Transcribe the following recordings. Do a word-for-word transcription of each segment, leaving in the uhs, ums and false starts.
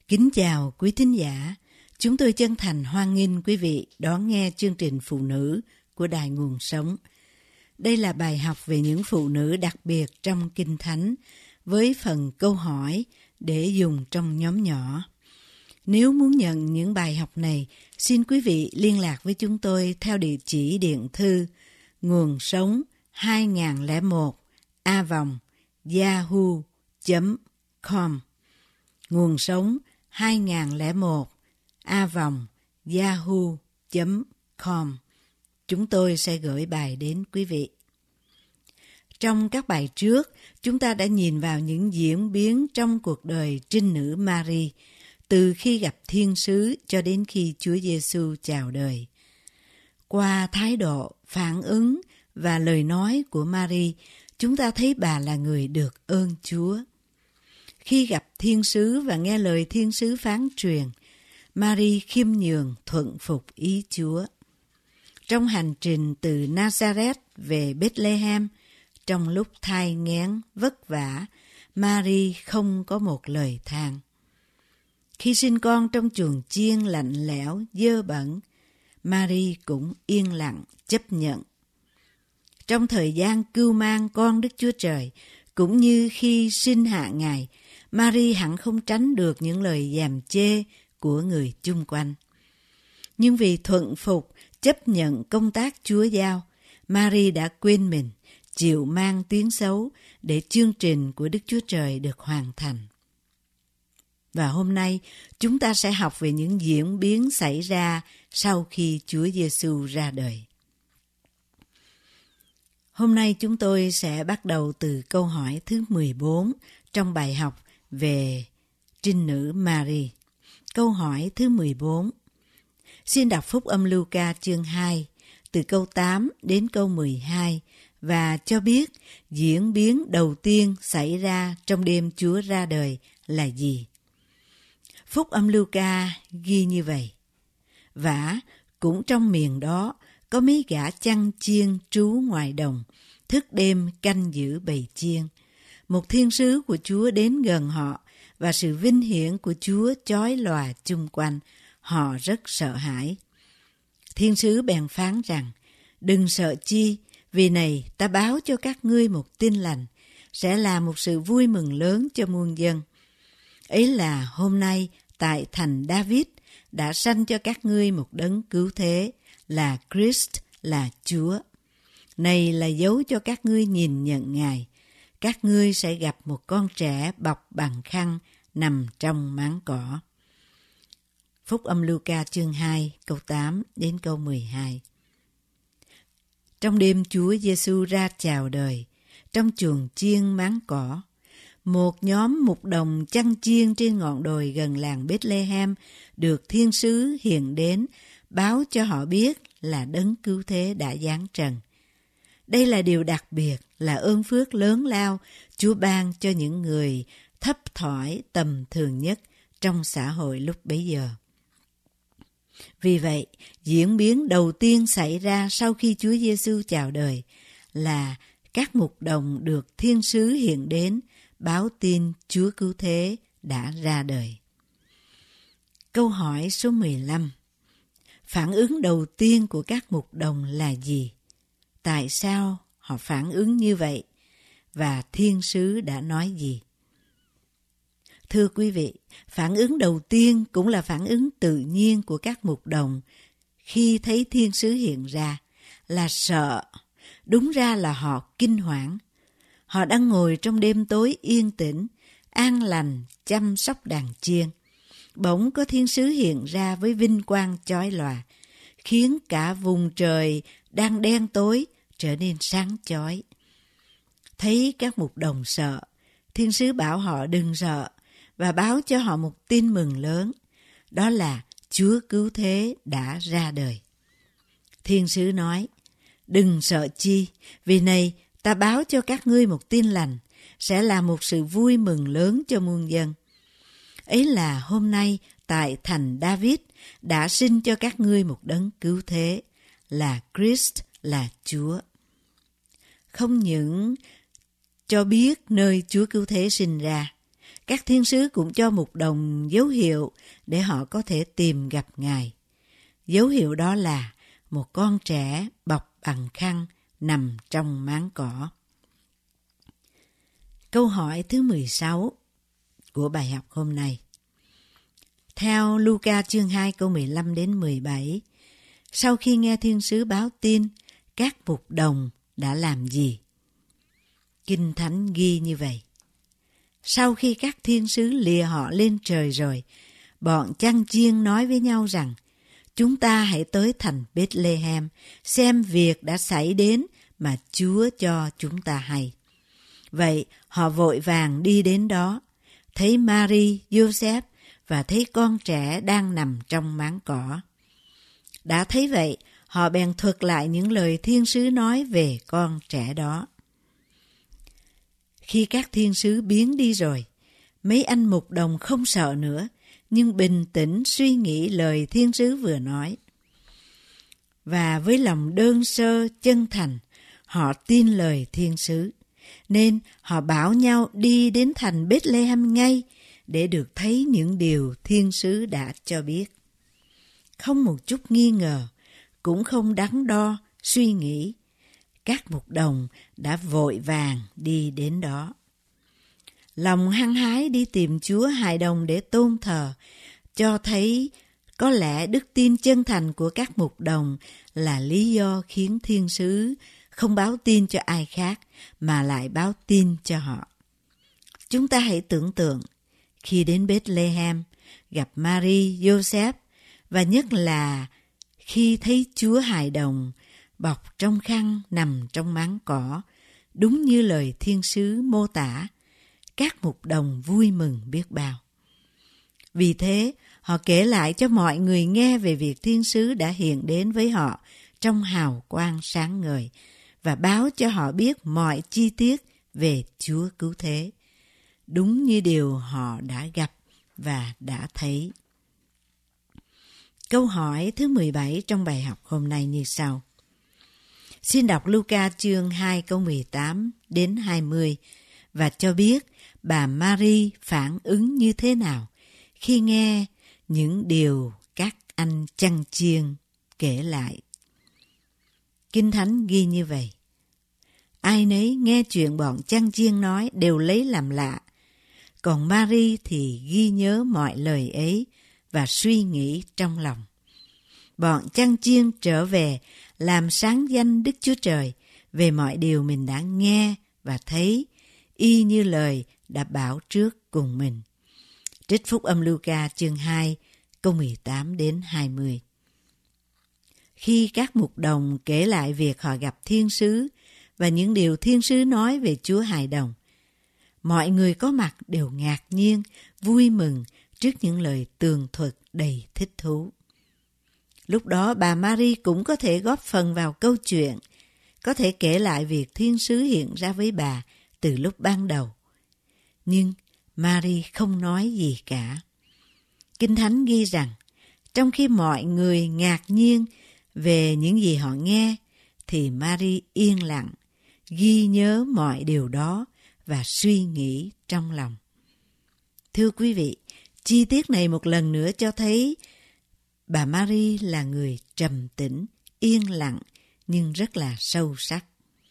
Kính chào quý thính giả, chúng tôi chân thành hoan nghênh quý vị đón nghe chương trình Phụ Nữ của Đài Nguồn Sống. Đây là bài học về những phụ nữ đặc biệt trong Kinh Thánh với phần câu hỏi để dùng trong nhóm nhỏ. Nếu muốn nhận những bài học này, xin quý vị liên lạc với chúng tôi theo địa chỉ điện thư nguồn sống hai không một a vòng yahoo chấm com, nguồn sống hai không một a vòng yahoo chấm com. Chúng tôi sẽ gửi bài đến quý vị. Trong các bài trước, chúng ta đã nhìn vào những diễn biến trong cuộc đời trinh nữ Mary, từ khi gặp thiên sứ cho đến khi Chúa Giêsu chào đời. Qua thái độ, phản ứng và lời nói của Mary, chúng ta thấy bà là người được ơn Chúa. Khi gặp thiên sứ và nghe lời thiên sứ phán truyền, Mary khiêm nhường thuận phục ý Chúa. Trong hành trình từ Nazareth về Bethlehem, trong lúc thai nghén vất vả, Mary không có một lời than. Khi sinh con trong chuồng chiên lạnh lẽo, dơ bẩn, Mary cũng yên lặng chấp nhận. Trong thời gian cưu mang con Đức Chúa Trời, cũng như khi sinh hạ Ngài, Mary hẳn không tránh được những lời gièm chê của người chung quanh. Nhưng vì thuận phục, chấp nhận công tác Chúa giao, Mary đã quên mình, chịu mang tiếng xấu để chương trình của Đức Chúa Trời được hoàn thành. Và hôm nay, chúng ta sẽ học về những diễn biến xảy ra sau khi Chúa Giêsu ra đời. Hôm nay chúng tôi sẽ bắt đầu từ câu hỏi thứ mười bốn trong bài học về trinh nữ Mary. Câu hỏi thứ mười bốn. Xin đọc Phúc âm Luca chương hai, từ câu tám đến câu mười hai, và cho biết diễn biến đầu tiên xảy ra trong đêm Chúa ra đời là gì. Phúc âm Luca ghi như vậy. Vả, cũng trong miền đó, có mấy gã chăn chiên trú ngoài đồng, thức đêm canh giữ bầy chiên. Một thiên sứ của Chúa đến gần họ, và sự vinh hiển của Chúa chói lòa chung quanh. Họ rất sợ hãi. Thiên sứ bèn phán rằng, đừng sợ chi, vì này ta báo cho các ngươi một tin lành, sẽ là một sự vui mừng lớn cho muôn dân. Ấy là hôm nay tại thành David đã sanh cho các ngươi một đấng cứu thế, là Christ, là Chúa. Này là dấu cho các ngươi nhìn nhận Ngài. Các ngươi sẽ gặp một con trẻ bọc bằng khăn nằm trong máng cỏ. Phúc âm Luca chương hai, câu tám đến câu mười hai. Trong đêm Chúa Giêsu ra chào đời, trong chuồng chiên máng cỏ, một nhóm mục đồng chăn chiên trên ngọn đồi gần làng Bethlehem được thiên sứ hiện đến, báo cho họ biết là đấng cứu thế đã giáng trần. Đây là điều đặc biệt, là ơn phước lớn lao Chúa ban cho những người thấp thỏi tầm thường nhất trong xã hội lúc bấy giờ. Vì vậy, diễn biến đầu tiên xảy ra sau khi Chúa Giêsu chào đời là các mục đồng được thiên sứ hiện đến báo tin Chúa cứu thế đã ra đời. Câu hỏi số mười lăm. Phản ứng đầu tiên của các mục đồng là gì? Tại sao họ phản ứng như vậy? Và thiên sứ đã nói gì? Thưa quý vị, phản ứng đầu tiên cũng là phản ứng tự nhiên của các mục đồng khi thấy thiên sứ hiện ra, là sợ. Đúng ra là họ kinh hoảng. Họ đang ngồi trong đêm tối yên tĩnh, an lành chăm sóc đàn chiên. Bỗng có thiên sứ hiện ra với vinh quang chói lòa, khiến cả vùng trời đang đen tối trở nên sáng chói. Thấy các mục đồng sợ, thiên sứ bảo họ đừng sợ và báo cho họ một tin mừng lớn, đó là Chúa cứu thế đã ra đời. Thiên sứ nói, đừng sợ chi, vì này ta báo cho các ngươi một tin lành, sẽ là một sự vui mừng lớn cho muôn dân. Ấy là hôm nay tại thành David đã sinh cho các ngươi một đấng cứu thế, là Christ, là Chúa. Không những cho biết nơi Chúa cứu thế sinh ra, Các thiên sứ cũng cho mục đồng dấu hiệu để họ có thể tìm gặp Ngài. Dấu hiệu đó là một con trẻ bọc bằng khăn nằm trong máng cỏ. Câu hỏi thứ mười sáu của bài học hôm nay. Theo Luca chương hai câu mười lăm đến mười bảy, sau khi nghe thiên sứ báo tin, các mục đồng đã làm gì? Kinh Thánh ghi như vậy. Sau khi các thiên sứ lìa họ lên trời rồi, bọn chăn chiên nói với nhau rằng, chúng ta hãy tới thành Bethlehem, xem việc đã xảy đến mà Chúa cho chúng ta hay. Vậy họ vội vàng đi đến đó, thấy Mary, Joseph và thấy con trẻ đang nằm trong máng cỏ. Đã thấy vậy, họ bèn thuật lại những lời thiên sứ nói về con trẻ đó. Khi các thiên sứ biến đi rồi, mấy anh mục đồng không sợ nữa, nhưng bình tĩnh suy nghĩ lời thiên sứ vừa nói. Và với lòng đơn sơ chân thành, họ tin lời thiên sứ, nên họ bảo nhau đi đến thành Bethlehem ngay để được thấy những điều thiên sứ đã cho biết. Không một chút nghi ngờ, cũng không đắn đo, suy nghĩ, các mục đồng đã vội vàng đi đến đó. Lòng hăng hái đi tìm Chúa hài đồng để tôn thờ, cho thấy có lẽ đức tin chân thành của các mục đồng là lý do khiến thiên sứ không báo tin cho ai khác mà lại báo tin cho họ. Chúng ta hãy tưởng tượng, khi đến Bethlehem, gặp Mary, Joseph, và nhất là khi thấy Chúa hài đồng bọc trong khăn nằm trong máng cỏ, đúng như lời thiên sứ mô tả, các mục đồng vui mừng biết bao. Vì thế, họ kể lại cho mọi người nghe về việc thiên sứ đã hiện đến với họ trong hào quang sáng ngời và báo cho họ biết mọi chi tiết về Chúa Cứu Thế, đúng như điều họ đã gặp và đã thấy. Câu hỏi thứ mười bảy trong bài học hôm nay như sau. Xin đọc Luca chương hai câu mười tám đến hai mươi và cho biết bà Mary phản ứng như thế nào khi nghe những điều các anh chăn chiên kể lại. Kinh Thánh ghi như vậy. Ai nấy nghe chuyện bọn chăn chiên nói đều lấy làm lạ, còn Mary thì ghi nhớ mọi lời ấy và suy nghĩ trong lòng. Bọn chăn chiên trở về làm sáng danh Đức Chúa Trời về mọi điều mình đã nghe và thấy, y như lời đã bảo trước cùng mình. Trích Phúc âm Luca chương hai câu mười tám đến hai mươi. Khi các mục đồng kể lại việc họ gặp thiên sứ và những điều thiên sứ nói về Chúa hài đồng, mọi người có mặt đều ngạc nhiên, vui mừng trước những lời tường thuật đầy thích thú. Lúc đó bà Mary cũng có thể góp phần vào câu chuyện, có thể kể lại việc thiên sứ hiện ra với bà từ lúc ban đầu. Nhưng Mary không nói gì cả. Kinh Thánh ghi rằng, trong khi mọi người ngạc nhiên về những gì họ nghe, thì Mary yên lặng, ghi nhớ mọi điều đó và suy nghĩ trong lòng. Thưa quý vị, chi tiết này một lần nữa cho thấy bà Mary là người trầm tĩnh, yên lặng nhưng rất là sâu sắc.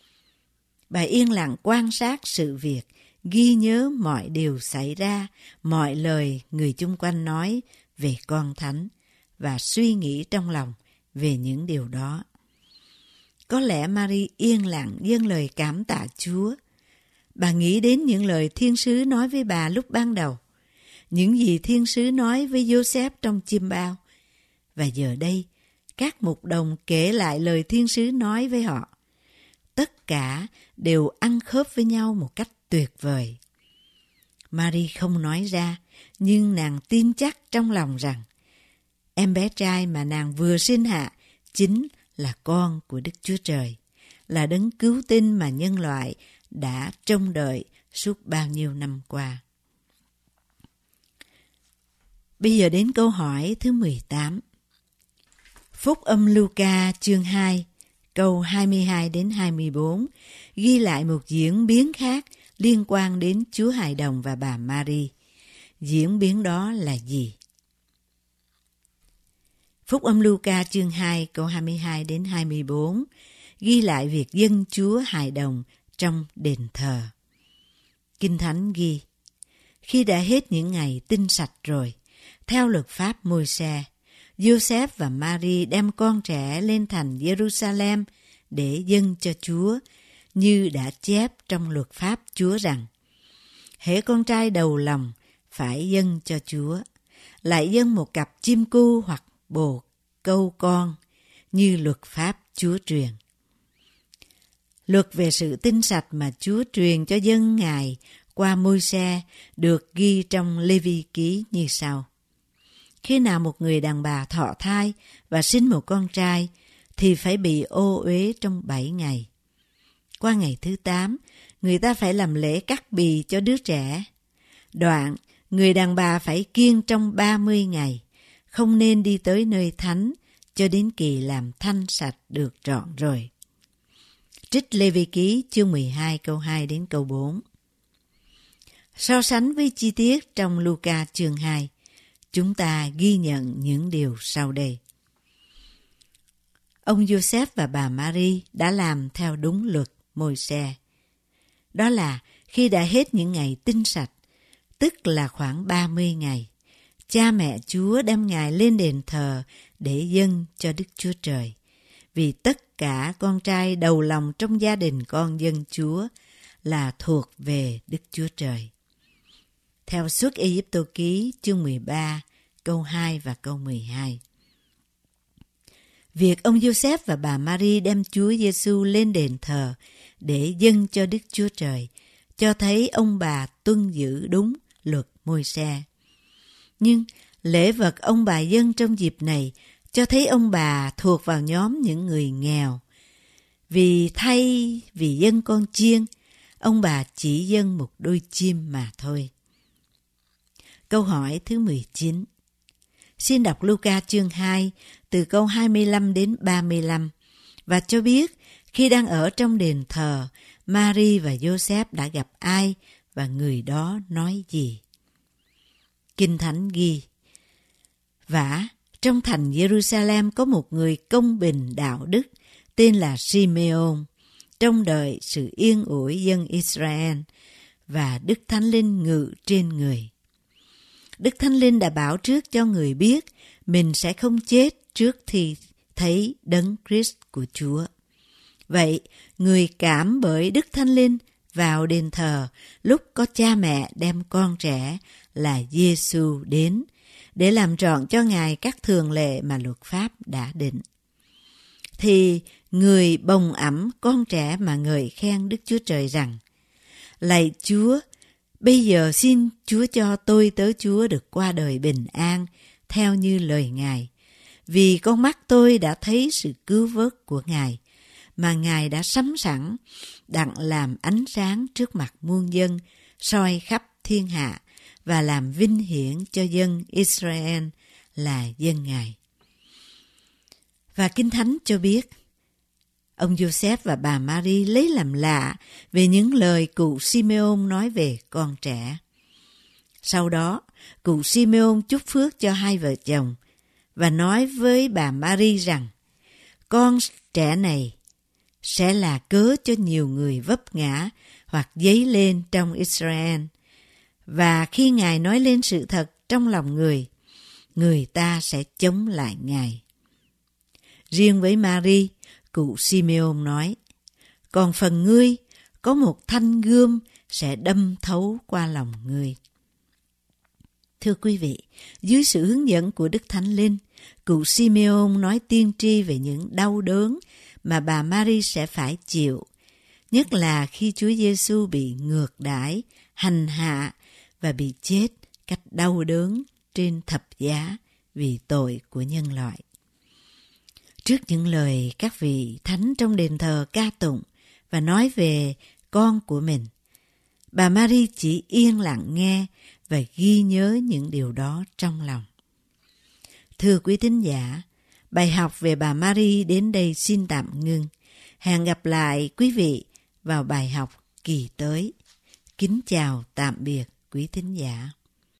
Bà yên lặng quan sát sự việc, ghi nhớ mọi điều xảy ra, mọi lời người chung quanh nói về con thánh và suy nghĩ trong lòng về những điều đó. Có lẽ Mary yên lặng dâng lời cảm tạ Chúa. Bà nghĩ đến những lời thiên sứ nói với bà lúc ban đầu, những gì thiên sứ nói với Joseph trong chiêm bao. Và giờ đây, các mục đồng kể lại lời thiên sứ nói với họ. Tất cả đều ăn khớp với nhau một cách tuyệt vời. Mary không nói ra, nhưng nàng tin chắc trong lòng rằng em bé trai mà nàng vừa sinh hạ chính là con của Đức Chúa Trời, là đấng cứu tinh mà nhân loại đã trông đợi suốt bao nhiêu năm qua. Bây giờ đến câu hỏi thứ mười tám. Phúc âm Luca chương hai, câu hai mươi hai đến hai mươi bốn ghi lại một diễn biến khác liên quan đến Chúa hài đồng và bà Mary. diễn biến đó là gì? Phúc âm Luca chương hai câu hai mươi hai đến hai mươi bốn ghi lại việc dân Chúa hài đồng trong đền thờ. Kinh Thánh ghi: khi đã hết những ngày tinh sạch rồi, theo luật pháp Môi-se, Giô-xép và Ma-ri đem con trẻ lên thành Giê-ru-sa-lem để dâng cho Chúa, như đã chép trong luật pháp Chúa rằng: hễ con trai đầu lòng phải dâng cho Chúa, lại dâng một cặp chim cu hoặc bồ câu con, như luật pháp Chúa truyền. Luật về sự tinh sạch mà Chúa truyền cho dân Ngài qua Môi-se được ghi trong Lê-vi ký như sau: khi nào một người đàn bà thọ thai và sinh một con trai thì phải bị ô uế trong bảy ngày. Qua ngày thứ tám, người ta phải làm lễ cắt bì cho đứa trẻ. Đoạn, người đàn bà phải kiêng trong ba mươi ngày, không nên đi tới nơi thánh cho đến kỳ làm thanh sạch được trọn rồi. Trích Lê-vi ký chương mười hai câu hai đến câu bốn. So sánh với chi tiết trong Luca chương hai, chúng ta ghi nhận những điều sau đây. Ông Giô-xép và bà Ma-ri đã làm theo đúng luật Môi-se. Đó là khi đã hết những ngày tinh sạch, tức là khoảng ba mươi ngày, cha mẹ Chúa đem Ngài lên đền thờ để dâng cho Đức Chúa Trời, vì tất cả con trai đầu lòng trong gia đình con dân Chúa là thuộc về Đức Chúa Trời. Theo Xuất Ê-díp-tô ký chương mười ba, câu hai và câu mười hai. Việc ông Giô-xép và bà Ma-ri đem Chúa Giê-xu lên đền thờ để dâng cho Đức Chúa Trời cho thấy ông bà tuân giữ đúng luật Môi-se. Nhưng lễ vật ông bà dâng trong dịp này cho thấy ông bà thuộc vào nhóm những người nghèo. Vì thay vì dâng con chiên, ông bà chỉ dâng một đôi chim mà thôi. Câu hỏi thứ mười chín. Xin đọc Luca chương hai từ câu hai mươi lăm đến ba mươi lăm và cho biết khi đang ở trong đền thờ, Ma-ri và Giô-xép đã gặp ai và người đó nói gì. Kinh Thánh ghi: vả, trong thành Giê-ru-sa-lem có một người công bình đạo đức tên là Si-mê-ôn, trông đợi sự yên ủi dân Israel, và Đức Thánh Linh ngự trên người. Đức Thánh Linh đã bảo trước cho người biết mình sẽ không chết trước khi thấy Đấng Christ của Chúa. Vậy, người cảm bởi Đức Thánh Linh vào đền thờ lúc có cha mẹ đem con trẻ là Giê-xu đến để làm trọn cho Ngài các thường lệ mà luật pháp đã định. Thì người bồng ẵm con trẻ mà ngợi khen Đức Chúa Trời rằng: lạy Chúa, bây giờ xin Chúa cho tôi tớ Chúa được qua đời bình an theo như lời Ngài, vì con mắt tôi đã thấy sự cứu vớt của Ngài, mà Ngài đã sắm sẵn, đặng làm ánh sáng trước mặt muôn dân, soi khắp thiên hạ, và làm vinh hiển cho dân Israel là dân Ngài. Và Kinh Thánh cho biết, ông Giô-xép và bà Ma-ri lấy làm lạ về những lời cụ Si-mê-ôn nói về con trẻ. Sau đó, cụ Si-mê-ôn chúc phước cho hai vợ chồng và nói với bà Ma-ri rằng con trẻ này sẽ là cớ cho nhiều người vấp ngã hoặc dấy lên trong Israel. Và khi Ngài nói lên sự thật trong lòng người, người ta sẽ chống lại Ngài. Riêng với Ma-ri, cụ Si-mê-ôn nói: còn phần ngươi, có một thanh gươm sẽ đâm thấu qua lòng ngươi. Thưa quý vị, dưới sự hướng dẫn của Đức Thánh Linh, cụ Si-mê-ôn nói tiên tri về những đau đớn mà bà Ma-ri sẽ phải chịu, nhất là khi Chúa Giê-xu bị ngược đãi, hành hạ và bị chết cách đau đớn trên thập giá vì tội của nhân loại. Trước những lời các vị thánh trong đền thờ ca tụng và nói về con của mình, bà Ma-ri chỉ yên lặng nghe và ghi nhớ những điều đó trong lòng. Thưa quý thính giả, bài học về bà Ma-ri đến đây xin tạm ngưng. Hẹn gặp lại quý vị vào bài học kỳ tới. Kính chào tạm biệt quý thính giả.